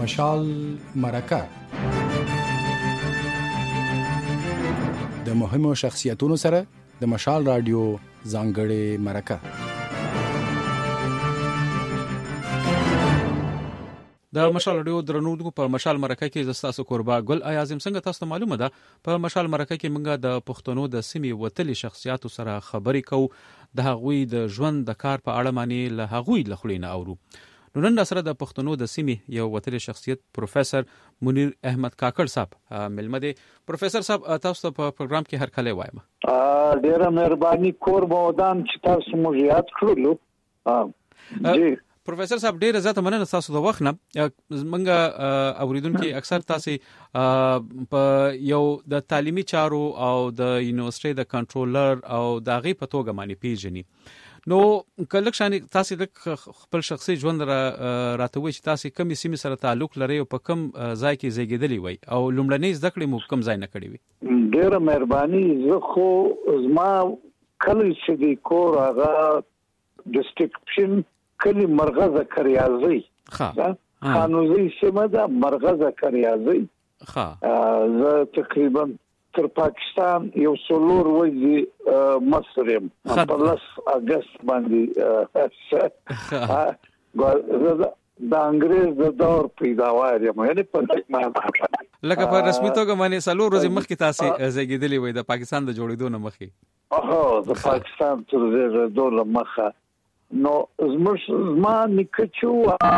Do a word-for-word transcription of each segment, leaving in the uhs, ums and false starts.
مشال مرکه د مهمو شخصیتونو سره د مشال رادیو ځانګړې مرکه. د مشال رادیو درنوونکو په مشال مرکه کې زستاسو قربا ګل اعظم څنګه تاسو معلومه ده په مشال مرکه کې موږ د پښتنو د سیمې وتلي شخصیتو سره خبرې کوو، د هغوی د ژوند د کار په اړه باندې له هغوی لخلینه اورو. نو نن سره د پښتنو د سیمې یو وتلي شخصیت پروفیسور منیر احمد کاکړ صاحب ملمه دي. پروفیسور صاحب تاسو په پروګرام کې هر کله وایم. ډیره مهرباني قربا ودان چې تاسو موږ یاد کړلو. جی پروفیسور صاحب ډیره زیاته مننه تاسو د وخت نه. منګه اوریدونکو اکثر تاسو په یو د تعلیمي چارو او د یونیورسيټي د کنټرولر او د غي په توګه باندې پیژني. نو کله شان تاسو د خپل شخصي ژوند را راتوي چې تاسو کوم سیمه سره تعلق لري او په کوم ځای کې زیږیدلی وي او لومړنۍ زده کړې مو کوم ځای نه کړې وي؟ ډیره مهرباني. زه خو زما کله چې د کور هغه ډیسټریکشن کلی مرغزه کریازي ها خانوزي سیمه ده مرغزه کریازي ها زه تقریبا تر پاکستان یو سلور وځي مصر يم په لاس اگست باندې د انګريز د دور پیداوار یم، یعنی په لکه په رسمي توګه باندې سلور ورځې مخکې تاسو زیږیدلی وي د پاکستان د جوړېدو نه مخکې. اوه د پاکستان تر زیږېدو نه مخه نو زموږ زما نکچو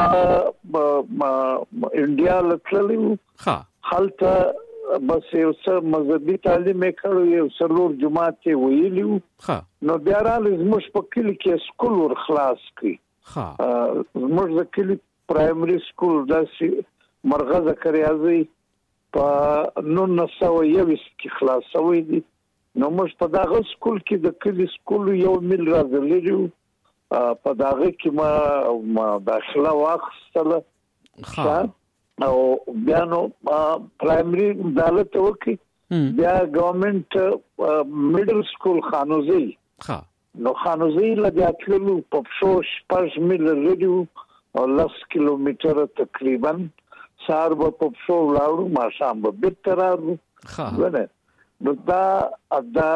انډیا لکلیو ها حالته بس یو څه مذهبي تعلیم کړو، یو سلور جماعت کې ویلیو ها نو بیا را زموږ په کلی کې سکول ور خلاص کی ها زموږ د کلی پرایمري سکول داسې مرغزه کریازي په نولس سوه یوویشت کې خلاصوي دي. نو موږ په دغه سکول کې د کلی سکول یو میل راځلیو په دغه کې ما داخله واخستله ها او بیا نو پرایمري عدالت وکي بیا ګورنمنت میډل سکول خانوزي ها نو خانوزي لږه تللو په شوش پښ میل لريو او لس کیلومتر تقریبا سار په شو لاړو ما شام به بیرته ها ونه نو دا دا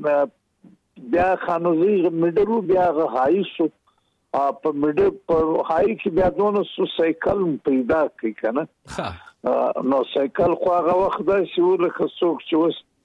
بیا خانوزي میډل بیا هایسو په میډل په هاي کې بیا دونه سو سایکل پیدا کی کنه نو سایکل خو هغه وخت دا چې ورکه څوک چې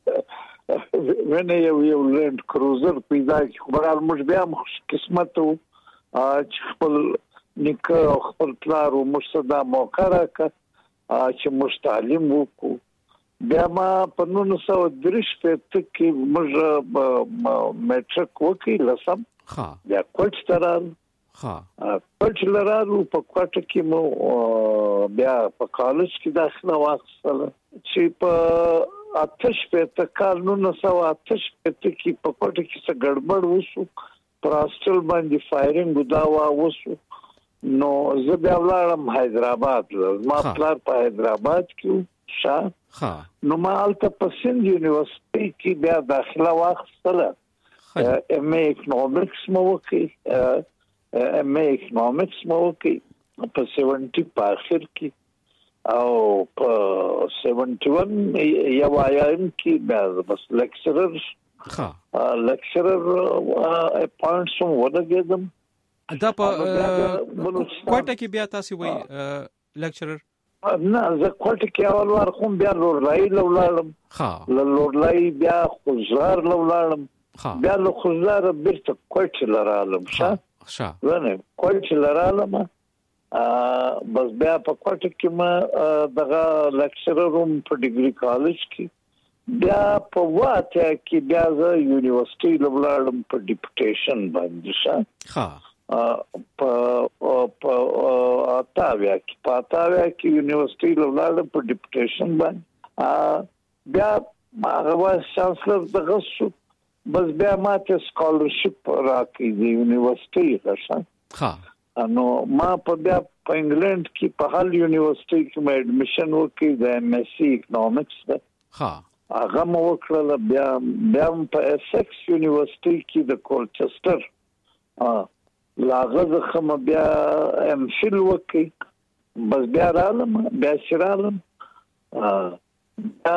وس ونه یو یو لند کروزر پیدا کی خو برال مش بیا قسمت چې خپل نیکه خپل پلار او مشتدا موقع راکا چې مستعلم وکړو. بیا ما په نولس سوه درې شپږ کې موږ میټرک وکړ لسم ها بیا کوټ ترال ها کوټ لرالو په کوټ کې مو بیا په کالج کې داخله واخیستله چې په آتش په کال نولس سوه آتش په کې په کوټ کې څه ګډوډ وشو پر هاستل باندې فایرینګ دا وا وشو. نو زه بیا ولاړم حیدرآباد. ما پلار په حیدرآباد کې شاه ها نو ما الته په سند یونیورسيټي کې بیا داخله واخیستله ام ای اکنومکس مو وکړ ام ای اکنومکس مو وکړ په سیونټي په اخر کې او په سیونټي ون یو آیم کې بیا بس لیکچرر ها لیکچرر اپاینټ سم ودګم دا په کوټه کې بیا تاسو وای لیکچرر نه زه کوټه کې اول وار کوم بیا لورلای لولالم ها لورلای بیا خوزار لولالم ها بیا له خوزار بیرته کوټه لرالم ښه ښه ونه کوټه لرالم بس بیا په کوټه کې ما دغه لیکچرر روم په ډیګري کالج کې بیا په واته کې بیا زه یونیورسيټي لولالم په ډیپټیشن باندې ښه ها په په اتاویا کې په اتاویا کې یونیورسيټي لولالم په ډیپټیشن باندې بیا ما غوا چانسلر دغه شو بس بیا ماته سکالرشپ راکې دی یونیورسيټي غوښه ها نو ما په بیا په انګلند کې په هال یونیورسيټي کې مې اډمیشن وکړ د ام اس سی اکنومکس ها هغه مو وکړل. بیا بیا په اسکس یونیورسيټي کې د کولچستر لاغه خم بیا ام فیل وکړ بس بیا رالم بیا شرالم دا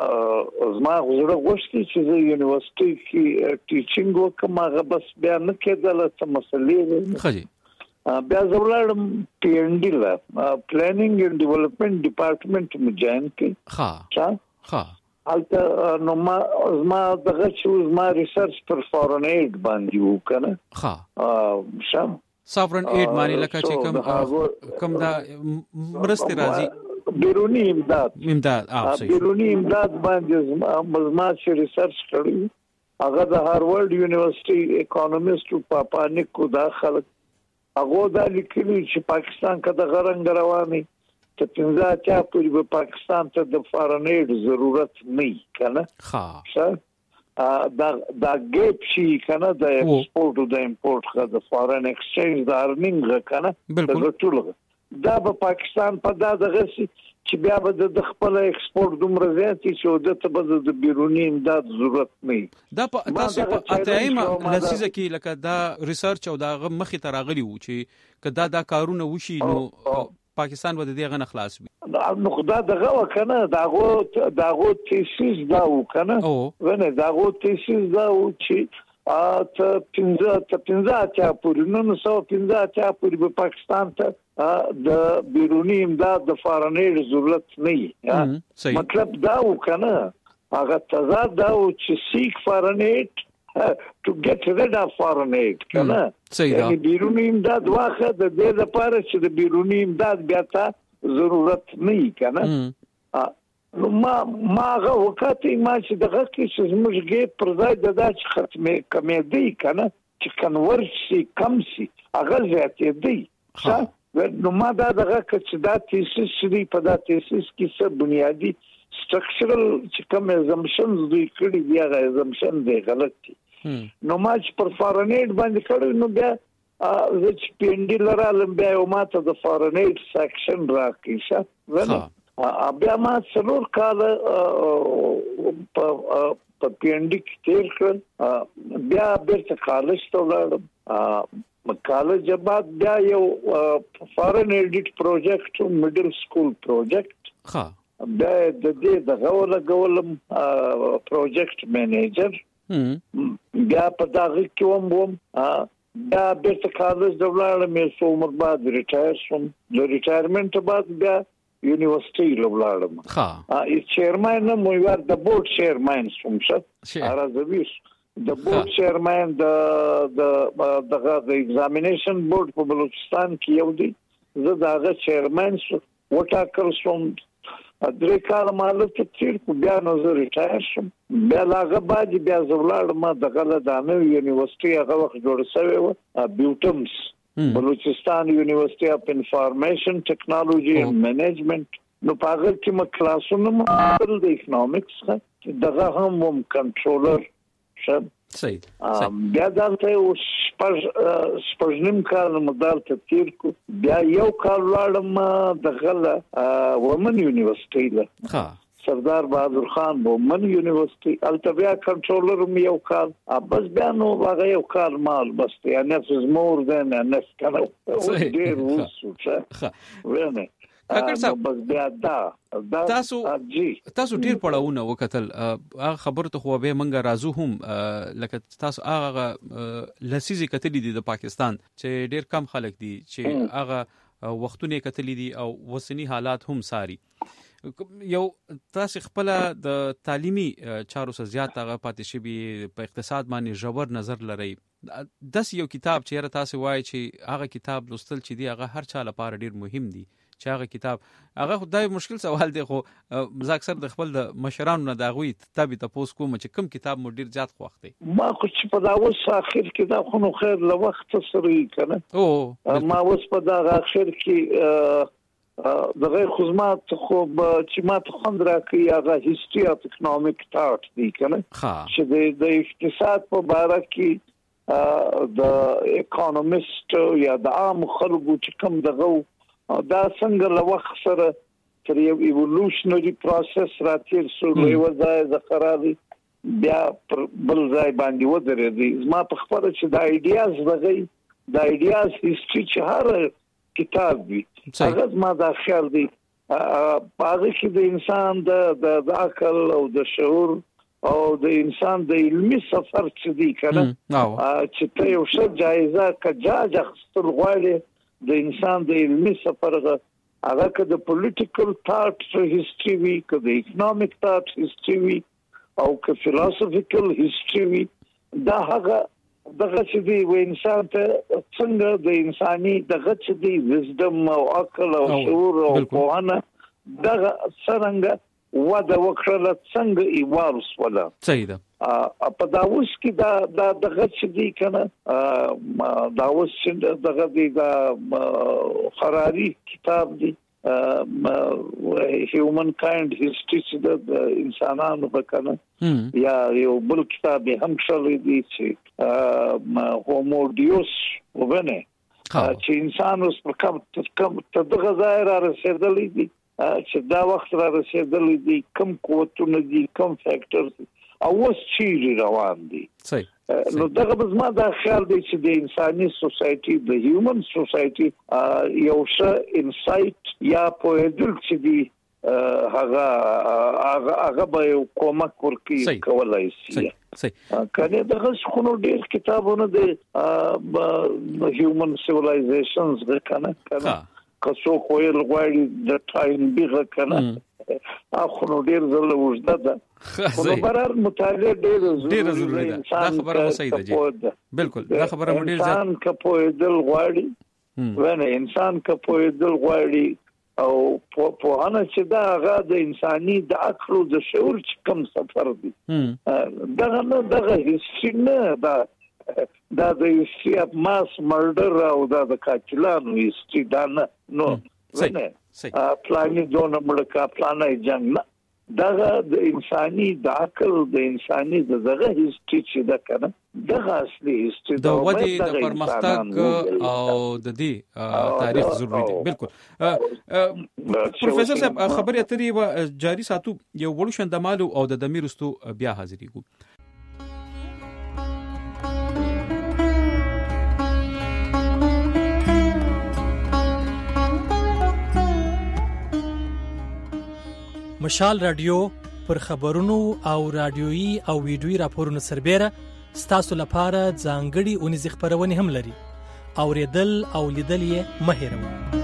زما غوړه غوښتي چې د یونیورسيټي کې ټیچینګ وکم هغه بس بیا نه کېدل څه مسلې خجي بیا زولړم پی ان ډی لا پلانینګ اینڈ ډیولپمنٹ ډپارټمنټ مجاین کې ها ها البته نو ما زما دغه چې زما ریسرچ پر فورن ایډ باندې وکنه ها شم سافرن ایډ معنی لکه چې کوم کوم دا مرستې راځي بیرونی امداد امداد اه صحیح بیرونی امداد باندې مزما چې ریسرچ کړی هغه د هاروارد یونیورسيټي اکونومیست په پانیک کو داخله هغه د لیکلي چې پاکستان کې د غرنګ رواني ته پنځه چا په پاکستان ته د فارن ایډ ضرورت نه کنه ها دا دا ګیپ شي کنه د ایکسپورت او د امپورت خه د فارن ایکسچینج د ارنینګ کنه د ټول دا په پاکستان په دا دغه چې بیا به د خپل ایکسپورت دومره زیات چې د ته به د بیرونی امداد ضرورت نه دا په تاسو په اتایمه لسیزه کې لکه دا ریسرچ او دا مخې ته راغلی و چې کدا دا کارونه وشي نو پاکستان به دغه نه خلاص وي نو خدا دغه وکنه داغه داغه تیسیس دا وکنه ونه داغه تیسیس دا و چې ا ته پنځه ته پنځه چا پورې نو نو سو پنځه چا پورې په پاکستان ته د بیرونی امداد د فارن ایډ ضرورت نه مطلب دا وکنه هغه تضاد دا و چې سیک فارن ایډ to get rid of foreign aid کنه یعنی بیرونی امداد واخه د دې لپاره چې د بیرونی امداد بیا ته ضرورت نه کنه نو ما ما هغه وخت ما چې دغه کې چې زموږ کې پر ځای د دا چې ختمه کمیدي کنه چې کنورټ شي کم شي هغه زیاتې دی نو ما دا دغه چې دا تیسیس شي په دا تیسیس کې څه بنیادی سټرکچرل چې کوم ازمپشنز دوی کړی دی هغه ازمپشن دی غلط دي نو ما چې پر فارن ایډ باندې کړو نو بیا زه چې پی ان ډی لرالم بیا یو ماته د فارن ایډ سیکشن راکې شه ونه بیا ما څلور کال په پی ان ډی کې تیر کړ بیا بیرته کالج ته ولاړم کالج بعد بیا یو فارن ایډیټ پروجیکټ میډل سکول پروجیکټ ها بیا د دې د غوړه غولم پروجیکټ مینیجر بیا په دغه کې ووم بیا بیرته کالج ته ولاړم یو څو عمر بعد ریټایر شوم د ریټایرمنټ بعد بیا یونیورسيټي لوبلاړم ها ای چیرمن مو یو د بورډ چیرمن شوم شه ارزویش د بورډ چیرمن د د دغه د ایگزامینیشن بورډ په بلوچستان کې یو دی زه دغه چیرمن شوم وټاکل شوم درې کال مالک تیر کو بیا نو زه ریټایر شوم بیا هغه بعد بیا زولاړم دغه د دانو یونیورسيټي هغه وخت جوړ شوی و بیوټمز بلوچستان یونیورسيټي اف انفارمیشن ټیکنالوژي اینڈ منیجمنت نو پاغل کې م کلاسونه مل د اکونومکس دغه هم وم کنټرولر شب صحیح بیا دلته او شپږ شپږنیم کال مدار ته تیر کو بیا یو کال لاړم دغه ومن یونیورسيټي له ها سردار بهادر خان ومن یونیورسيټي التبیا کنټرولر مې یو کال بس بیا نو هغه یو کال مال بس یعنی نفس مور دین نفس کنه ډیر وسوچه ونه کاکړ صاحب بس بیا دا تاسو تاسو ډیر پړاوونه وکتل هغه خبره ته خو به منګه رازو هم لکه تاسو هغه لسیزي کتلې دي د پاکستان چې ډیر کم خلک دي چې هغه وختونه کتلې دي او وسنی حالات هم ساري یو تاسو خپل د تعلیمي چارو سره زیات هغه پاتې شي په اقتصاد باندې ژور نظر لري داس یو کتاب چې تاسو وایي چې هغه کتاب لوستل چې دی هغه هر چا لپاره ډیر مهم دی چې هغه کتاب هغه خدای مشکل سوال دی خو زه اکثر د خپل د مشرانو نه داغوي تابع تاسو کوم چې کوم کتاب مو ډیر زیات خوښ دی ما خو چې په دا اوس اخر کې دا خو نو خیر له وخت سره کنه او ما اوس په دا اخر کې دغه خدمات خو چې ما ته خوند راکړي هغه هیستوري اف اکونومیک ثاټ دی کنه چې د اقتصاد په اړه کې د اکونومیست یا د عام خلکو چې کوم دغه دا څنګه له وخت سره تر یو ایوولوشنري پروسس راتیر سو یو ځای ذخیره بیا بل ځای باندې ودرېږي زما په خبره چې د ایډیاز دغه د ایډیاز هیستوري چې هر کتاب وي هغه ما دا خیال دی هغه چې د انسان د د عقل او د شعور او د انسان د علمي سفر چې دی کنه چې ته یو څه جایزه کجاج خپل غواړي د انسان د علمي سفر هغه که د پولیټیکل ثاټ هیستوري وي که د اکونومیک ثاټ هیستوري وي او که فلسفیکل هیستوري وي دا هغه دغه چې دی و انسان ته څنګه د انساني دغه چې دی وزډم او عقل او شعور او پوهنه دغه څنګه وده وکړه څنګه ایوالوس ولا صحیح ده په دا اوس کې دا دا دغه چې دی کنه دا اوس چې دغه دی دا خراری کتاب دی هیومن کایند هیستوري د انسانانو په کنه یا یو بل کتاب هم شلې دي چې هومو دیوس وبنه چې انسان اوس په کوم کوم دغه ځای را رسیدلی دي چې دا وخت را رسیدلی دي کوم قوتونه دي کوم فیکټرز او اوس چې روان دي صحیح نو دغه بزما دا خیال دی چې د انساني سوسايټي د هیومن سوسايټي یو څه انسایت یا په دل چې دی هغه هغه به کومک ورکړي کولای شي صحیح کله دغه خونو ډیر کتابونه د هیومن سیویلایزیشنز غکنه کنه کڅو کویل غواړي د ټایم بیغه کنه اخو ډیر زله وجده ده خو برار مطالعه ډیر ضروري ده دا خبره صحیح ده جی بالکل دا خبره ډیر ځان انسان کپوی دل غواړي ونه انسان کپوی دل غواړي او په هغه چې دا هغه د انساني د عقل او د شعور کوم سفر دی دغه نه دغه هیڅ نه دا دا د هیڅ ماس مرډر او دا د قاتلانو هیڅ دا نه نو صحیح پلاني دونه ملکه پلانای جنگ نه دغه د انساني د عقل د انساني دغه هیستوري چې دا کنه دغه اصلي هیستوري د ودی د پرمختګ او د دې تاریخ ضروري دی بالکل پروفیسور صاحب خبرې اترې جاری ساتو یو وړو شندمالو او د دمیرستو بیا حاضرې کو مشال رادیو پر خبرونو او رادیويي او ویډیويي راپورونو سربېره ستاسو لپاره ځانګړي اونیز خبرونه هم لري اوریدل او لیدل یې مه هېروئ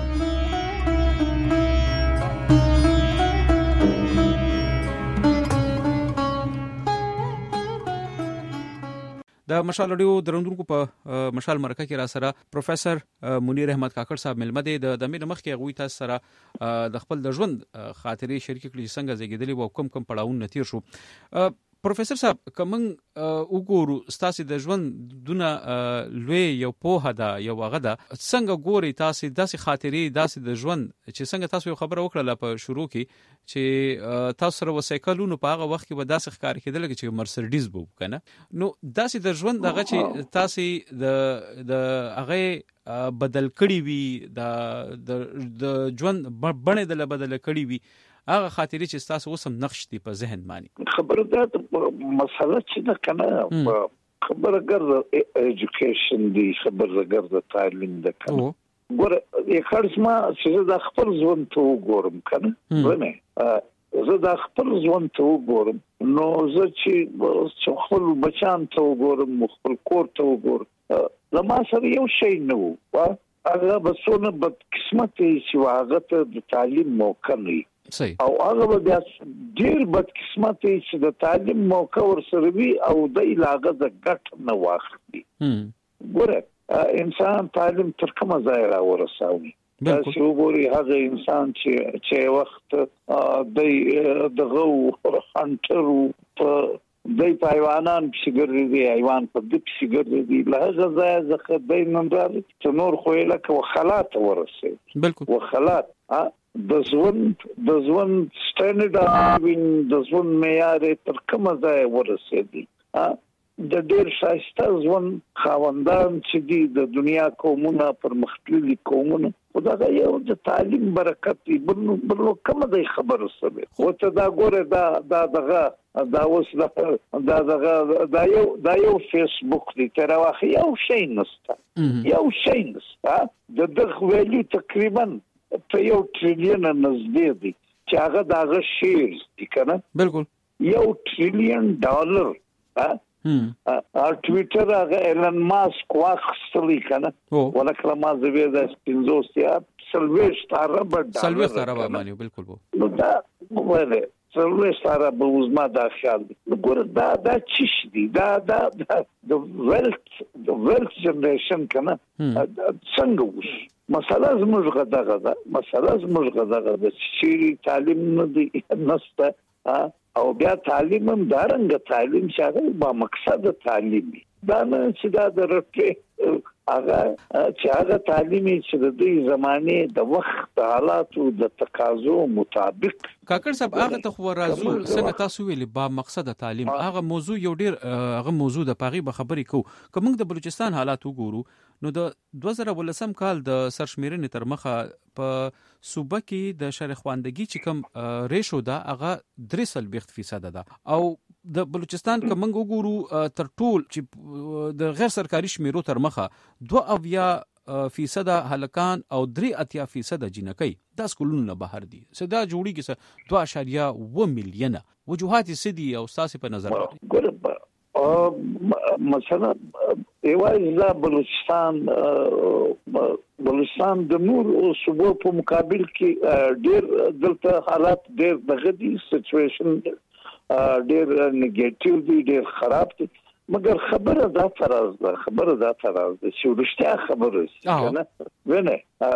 د مشال رادیو درندونکو په مشال مرکه کې را سره پروفیسور منیر احمد کاکړ صاحب ملمه دي د دمیر مخ کې غوي تاسو سره د خپل د ژوند خاطرې شریک کړي څنګه زیږیدلی وو کم کم پړاوونه تیر شو پروفیسور صاحب کوم وګورو ستاسو د ژوند دونه لوی یو په هدا یو هغه دا څنګه ګوري تاسو داسې خاطرې داسې د ژوند چې څنګه تاسو یو خبره وکړه په شروع کې چې تاسو سره وسایکلونو په هغه وخت کې به داسې ښکار کېدل چې مرسډیز بو کنه نو داسې د ژوند دغه چې تاسو د د هغه بدل کړی وي د د ژوند بڼه د بدل کړی وي هغه خاطرې چې تاسو اوسم نقش دي په ذهن باندې خبره ده مسله چې نه کنه خبره ګرځي ایجوکیشن دی خبره ګرځي تعلیم ده کنه ګوره یې خرڅما چې د خپل ژوند ته وګورم کنه ونه زه د خپل ژوند ته وګورم نو زه چې خپل بچان ته وګورم خپل کور ته وګورم لما سره یو شی نه و هغه بسونه بد قسمت چې هغه ته د تعلیم موقع نه او هغه بیا ډیر بد قسمت چې د تعلیم موقع ورسره وي او د علاقه د ګټ نه واخلي ګوره انسان تعلیم تر کومه ځای را ورساوي تاسو وګورئ هغه انسان چې چې وخت د دغه هانټر په دای پایوانان شګر دی ایوان په دې شګر دی لهغه ځای ځکه د نمبر چې نور خو لکه وخلات ورسي بالکل وخلات د ژوند د ژوند سټانډرډ د ژوند معیار تر کومه ځای ورسېدي د ډېر شایسته ژوند خاوندان چې دي د دنیا قومونه پرمختللي قومونه خدای یو د تعلیم برکت دی بل بل کوم د خبر سره خو ته دا ګوره دا دا دغه دا اوس دا دغه دا یو دا یو فیسبوک دی تر واخ یو شی نسته یو شی نسته د دغه ویلو تقریبا په یو ټریلیون نږدې دی چې هغه دغه شیر دي کنه بالکل یو ټریلیون ډالر ها ا ټویټر هغه ایلن ماسک واخستلی کنه ولکه ما زوی د سپینزوسیا سلويست عرب سلويست عرب مانیو بالکل وو نو دا وله سلويست عرب وزما دا خیال ګور دا دا چش دي دا دا د ویلت د ویلت جنریشن کنه څنګه وش مساله زموږ غدا غدا مساله زموږ غدا غدا چې تعلیم نه دي نسته او بیا تعلیم هم دارنګ تعلیم شاغل با مقصد تعلیمي دا نه چې دا درته هغه چې هغه تعلیمي چې د دې زمانه د وخت حالاتو د تقاضو مطابق کاکړ صاحب هغه ته خو راځو څنګه تاسو ویلي با مقصد تعلیم هغه موضوع یو ډیر هغه موضوع د پاغي به خبرې کو کوم د بلوچستان حالات وګورو نو د دوه زره ولسم کال د سرشمیرنې تر مخه په صوبه کې د شهرخواندگی چې کوم ریشو دا هغه درې سلوي فیصد ده او د بلوچستان کومنګ وګورو تر ټول چې د غیر سرکاري شمیرو تر مخه دوه اویا فیصد هلکان او درې اتیا فیصد جنکۍ د سکولونو بهر دي صدا جوړي کې دوه اشاریه و میلیونه وجوهات سدي او ساسي په نظر ګورم مثلا ایوازلا بلوچستان بلوچستان د نور صوبو په مقابل کې ډېر دلته حالات ډېر دغه دي سچويشن ډېر نیگیټیو دي ډېر خراب دي مګر خبره دا فراز ده خبره دا فراز ده چې ورشته خبره کنه ونه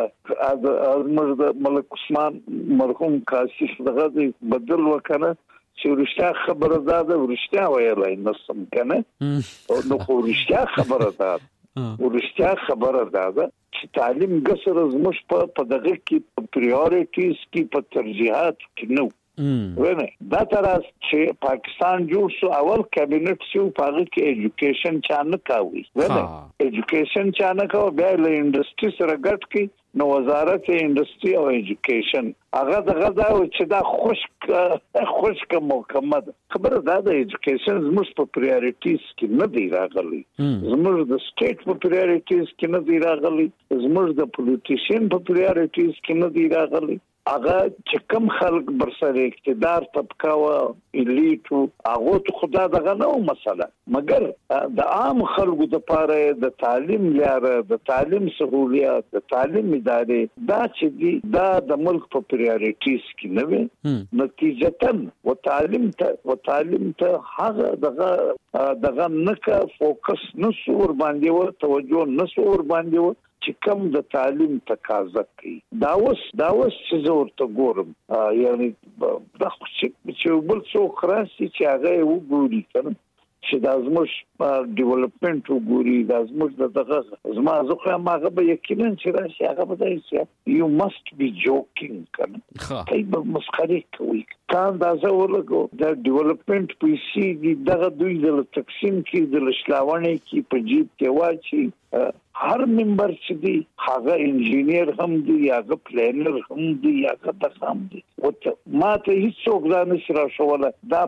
از مرد ملک عثمان مرحوم کاشف دغه بدل وکنه چې ورشته خبره ده د ورشته ویلای نسم کنه او نو ورشته خبره ده ورشته خبره ده چې تعلیم ګسر زموږ په دغه کې پریورټیز کې په ترجیحات کې نو ونه دا تر چې پاکستان جوړ شو اول کابینټ شو پاره کې ایجوکیشن چانه کاوي ونه ایجوکیشن چانه کاو بیا له انډستری سره ګټ کې نو وزارت انډستری او ایجوکیشن هغه دغه دا چې دا خوشک خوشک مکمل خبره دا د ایجوکیشن زموږ په پریورټیز کې نه دی راغلی زموږ د سټیټ په پریورټیز کې نه دی راغلی زموږ د پولیټیشن په پریورټیز کې نه دی راغلی هغه چې کم خلک برسره اقتدار طبقه او الیټو هغه ته خدا دغه نو مسله مګر د عام خلکو د پاره د تعلیم لاره د تعلیم سہولیات د تعلیم ادارې دا چې دی دا د ملک په پریورټیز کې نه وي نتیجتن و تعلیم ته و تعلیم ته هغه دغه دغه نکه فوکس نسور باندې و توجه نسور باندې و چې کوم د تعلیم تقاضا کوي دا اوس دا اوس چې زور ته ګورم یعنی دا چې بل څو خراسي چې هغه وګوري کنه چې د ازموش ډیولپمنٹ وګوري د ازموش دغه زما زخه ماغه به یقینا چې راشي هغه به دی یو ماست بي جوکینګ کنه کای به مسخري کوي کان دا زه ورګو د ډیولپمنٹ پیسې دغه دوی د تقسیم کې د لشلاونې کې په جیب کې واچي هر ممبر چې دی هغه انجینیر هم دی هغه پلانر هم دی هغه تخام دی او ما ته هیڅ څوک دا نشي راشوله دا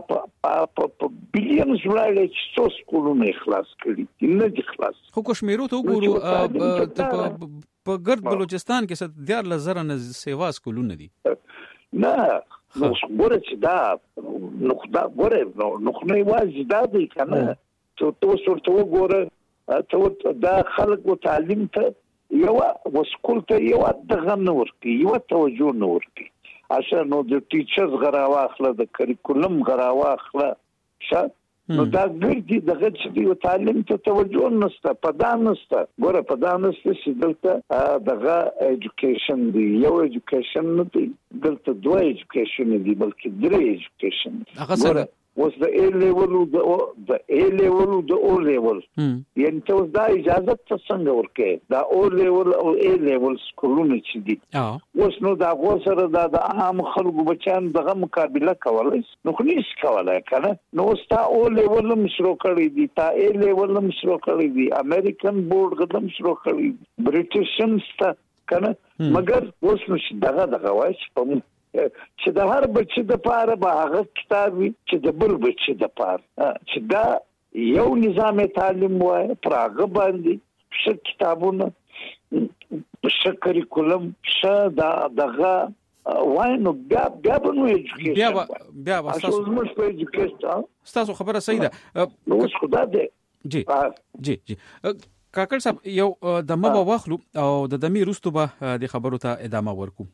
په بلینز وړاندې چې څو سکولونه اخلاص کړي نه دي خلاص خو کشمیرو ته وګورو په ګرد بلوچستان کې ست دیار لزر نه سیوا سکولونه دي نه نو ګوره چې دا نو دا ګوره نو خو نه واځي دا دی کنه ته تو ورته وګوره ته دا خلک و تعلیم ته یو وسکول ته یو دغه نور کی یو توجه نور کی عشان نو د ټیچرز غراوه اخله د کریکولم غراوه اخله ش نو دا ګرځي دغه چې یو تعلیم ته توجه نشته پدا نشته ګوره پدا نشته چې دلته دغه ایجوکیشن دی یو ایجوکیشن نه دی دلته دوه ایجوکیشن دی بلکې درې ایجوکیشن هغه سره اوس د ا لیول او د ا لیول او د او لیول یعنی ته دا اجازه ته څنګه ورکې دا او لیول او ا لیول سکولونه چې دي اوس نو دا غوسره د عام خلکو بچان دغه مقابله کولای نو خو نشي کولای کنه نو ستا او لیول مشرو کړی دي تا ا لیول مشرو کړی دي امریکن بورډ قدم شروع کړی برټیشن ستا کنه مګر اوس نو دغه دغه وایي په چې د هر بچی د پاره به هغه کتاب وي چې د بل بچی د پاره چې دا یو نظام تعلیم وای پر هغه باندې ش کتابونه ش کریکولم ش دا دغه وای نو بیا بیا نو ایجوکیشن بیا بیا تاسو موږ په ایجوکیشن تاسو خبره صحیح ده نو خدا دې جی جی جی کاکړ صاحب یو د مبا واخلو او د دمي روستو به د خبرو ته ادامه ورکو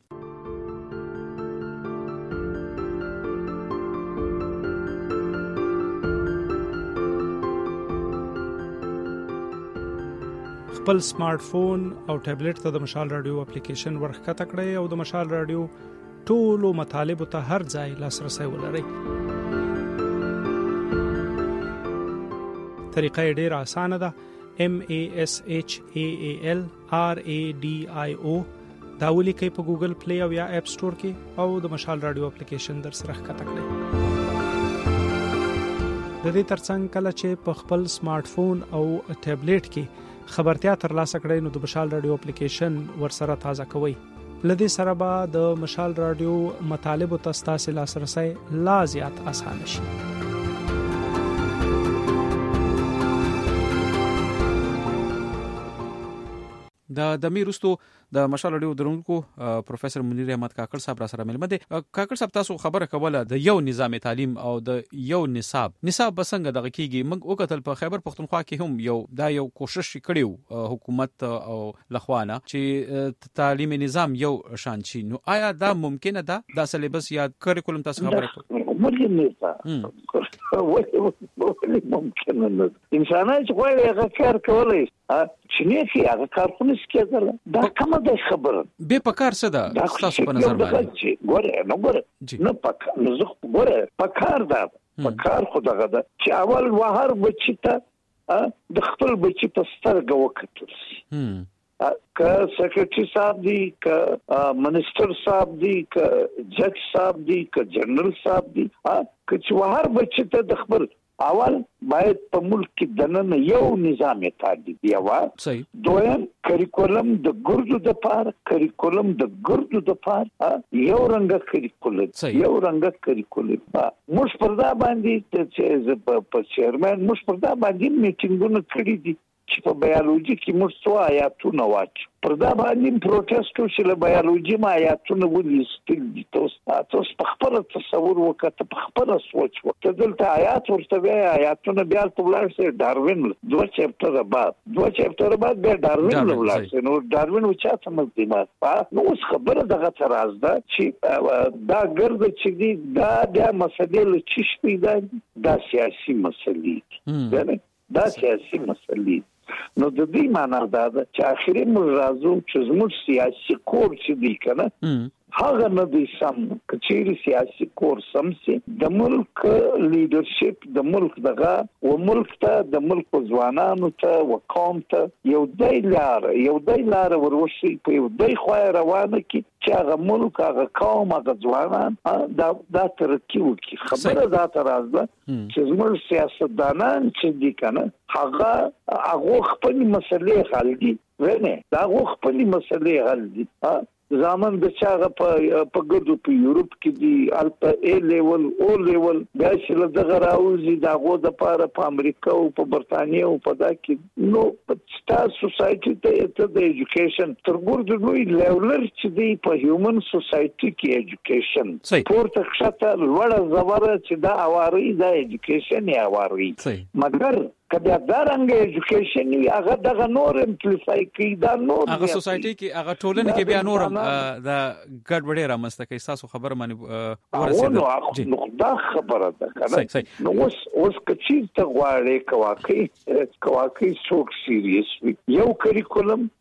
خپل سمارټ فون او ټابلیټ ته د مشال رادیو اپلیکیشن ورخکته کړئ او د مشال رادیو ټولو مطالبه ته هر ځای لاسرسي ولرئ. طریقه ډیره اسانه ده. M A S H A A L R A D I O دا ولیکئ په ګوګل پلی او یا اپ سٹور کې او د مشال رادیو اپلیکیشن در سره ښکته کړئ. د دې ترڅنګ کله چې په خپل سمارټ فون او ټابلیټ کې خبرتیا ترلاسه کړئ نو د مشال رادیو اپلیکیشن ورسره تازه کوئ. لدې سره به د مشال رادیو مطالبه تاسو لاسرسي لا زیات اسانه شي. د دمي روستو د مشال رادیو درونکو پروفیسور منیر احمد کاکړ صاحب را سره ملمه دي. کاکړ صاحب تاسو خبره کوله د یو نظام تعلیم او د یو نصاب نصاب بسنګ دغه کیږي موږ وکتل په خیبر پختونخوا کې هم یو دا یو کوشش کړیو حکومت او لخوانه چې تعلیمي نظام یو شان شي. نو آیا دا ممکنه ده دا سلیبس یا کریکولم تاسو خبره کوئ؟ ممکنه ده ولی ممکنه نه انسانان چې غواړي هغه کار کولای چې نه کی هغه کار خو نشي کېدل. دا کومه د خبره به پکار څه ده تاسو په نظر باندې ګوره نو ګوره نه پک نو زه ګوره پکار ده پکار خو دغه ده چې اول وهر بچی ته د خپل بچی په سترګه وکړل شي که سیکرټری صاحب دی که منسٹر صاحب دی که جج صاحب دی که جنرال صاحب دی که چې وهر بچی ته د خپل اول باید په ملک کې دننه یو نظام تعلیم دی وا دویم کریکولم د ګردو د پار کریکولم د ګردو د پار یو رنګه کریکولم یو رنګه کریکولم موږ پر دا باندې چې په چیرمن موږ پر دا باندې میټینګونه کړی دي چې په بیولوژي کې موږ څو آیاتونه واچو پر دا باندې پروتست وشو له بیولوژي ما آیاتونه ولېستل دي تاسو تاسو په خپل تصور وکړه په خپل سوچ وکړه دلته آیات ورته بیا آیاتونه بیا په ولر سره داروین دوه چپټر بعد دوه چپټر بعد بیا داروین ولر سره نو داروین وچا سمز دی ما نو اوس خبره دغه تراز ده چې دا ګرد چې دی دا د مسلې له چش پیدا دا سیاسي مسلې ده دا سیاسي مسلې نو د دې معنا دا ده چې اخري موږ راځو چې زموږ سیاسي کور چې دی کنه هغه نه دی سم کچېری سیاسي کور سم سي د ملک لیډرشپ د ملک دغه او ملک ته د ملک ځوانانو ته او قوم ته یو دای لار یو دای لار وروشي په یو دای خو روانه کی چې هغه ملک هغه قوم هغه ځوانان دا دا ترقی وکي خبره دا تراز ده چې زموږ سیاستدانان چې دي کنه هغه هغه خپل مسلې حل دي ونه دا هغه خپل مسلې حل دي زامن د چاغه په په ګردو په یورپ کې دی الته ا لیول او لیول بیا چې دغه راوځي دا غو د پاره په امریکا او په برتانیې او په دا کې نو په تاسو سوسايټي ته ته د ایجوکیشن تر ګردو نوې لیولر چې دی په هیومن سوسايټي کې ایجوکیشن پورته خطه لوړه زبره چې دا اواري دا ایجوکیشن یې اواري مګر کله دا رنګ ایجوکیشن یې هغه دغه نور امپلیفای کی دا نور هغه سوسايټي کې هغه ټولنه کې بیا نور دا ګډ وړي رامسته کوي تاسو خبره باندې ورسېده نو دا خبره ده کنه نو اوس اوس کچې ته غواړي کواکي کواکي څوک سیریس وي یو کریکولم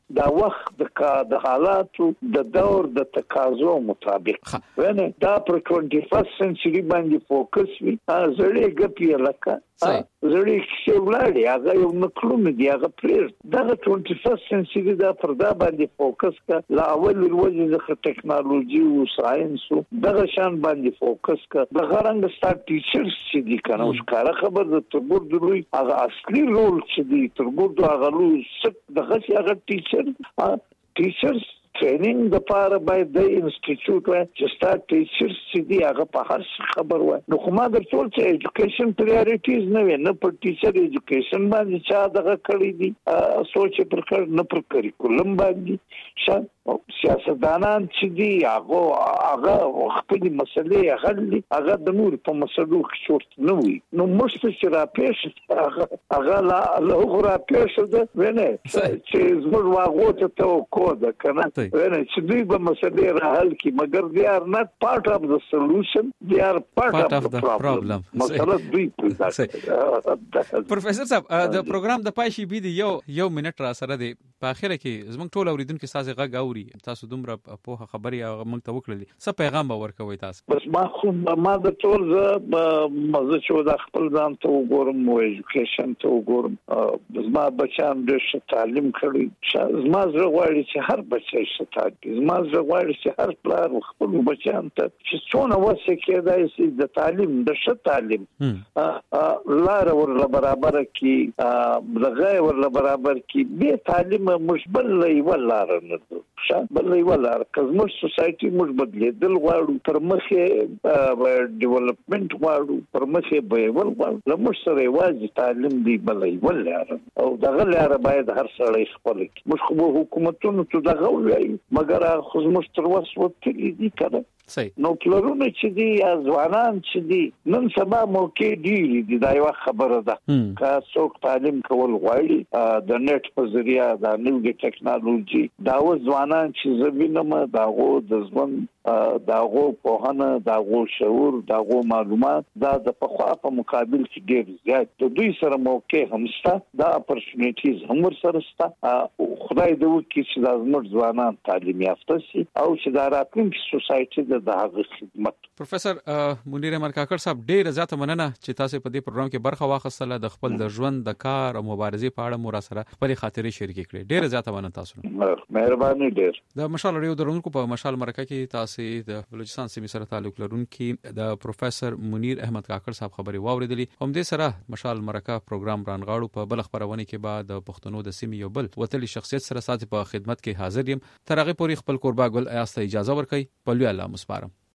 دا وخت د د حالاتو د دور د تقاضو مطابق ونه دا پر ټوئنټي فرست سنچري باندې فوکس وي زړې ګپی لکه زړې کیسې ولاړې هغه یو نکلونه دی هغه پرېر دا ټوئنټي فرست سنچري دا پر دا باندې فوکس کا لا اول ورځ د ټیکنالوژي او ساينس دغه شان باندې فوکس کا د غرنګ ستا ټیچرز چې دي کنه اوس کار خبر د تربور د لوی هغه اصلي رول چې دي تربور د هغه لوی څه دغه چې هغه ټیچر ټیچرز ټریننګ د پاره باید د انسټیټیوټ وای چې ستا ټیچرز چې دی هغه په هر خبر وای نو خو ما درته ول چې ایجوکیشن پرایورټیز نه وي نه پر ټیچر ایجوکیشن باندې چا دغه کړی دي سوچ پر کړ نه پر کریکولم باندې شا سیاستدانان چې دی هغه هغه خپل مسلې حل هغه د نور په مسلو کې شورت نه وي نو مشت چې را پېښ هغه هغه لا له را پېښ ده ونه چې زموږ واغوت ته کو ده کنه ونه چې دوی به مسلې را حل کی مګر they are not part of the solution they are part, part of, of the problem, problem. مسله دوی په پروفیسور صاحب د پروګرام د پای شي بي دی یو یو منټ را سره دی په اخر کې زموږ ټول اوریدونکو سازي غږ اوري تاسو دومره په خبري هغه موږ ته وکړلې څه پیغام به ورکوي تاسو بس ما خو ما د ټول مزه چې د خپل ځان ته وګورم او ایجوکیشن ته وګورم زما بچان د تعلیم کړی زما زړه غواړي چې هر بچی شته زما زړه غواړي چې هر پلار خپل بچان ته چې څونه وسه کېدای شي د تعلیم د ښه تعلیم لار ور برابر کی دغه ور برابر کی به تعلیم مشبل لې ولار نه بل ویلار کزمو سوسايټي موږ بدلیدل غواړو پر مخه ډیولپمنٹ غواړو پر مخه به ول غواړو لمر سره واځي تعلیم دی بلې ولار او دغه لار باید هر سړی خپل موږ خو حکومتونو ته دغه وایي مګر خو موږ تر وسو تللی دي کړه نو پلرونه چې دی ځوانان چې دی نن سبا موقع ډیری دی دا یو خبره ده که څوک تعلیم کول غواړي د نت په ذریعہ د نوې ټیکنالوژي دا و ځوانان چې زوینم داغو د ځوان داغو په هنه داغو شعور داغو معلومات دا د پخوا په مقابل کې ډیر زیات د دوی سره موقع همستا دا اپورچونټیز هم ور سره ستا خدای دې وکړي چې د زموږ ځوانان تعلیم یافته شي او چې دا راتلونکي سوسايټي د هغه خدمت پروفیسور منیر امر کاکړ صاحب ډیر زیاته مننه چې تاسو په دې پروګرام کې برخه واخیستله د خپل د ژوند د کار او مبارزې په اړه مو را سره خپل خاطرې شریک کړې ډیر زیاته مننه تاسو مهرباني ډیر د مشال رادیو درونکو په مشال مرکه کې تاسو د بلوچستان سیمې سره تعلق لرونکي د پروفیسور منیر احمد کاکړ صاحب خبري واوریدلې هم دې سره مشال مرکه پروګرام رانغاړو په بل خبرونه کې بعد د پښتنو د سیمې یو بل وتلی شخصیت سره ساتي په خدمت کې حاضر یم تر هغه پورې خپل قربا ګل ایاسته اجازه ورکړي په لوی الله مسپارم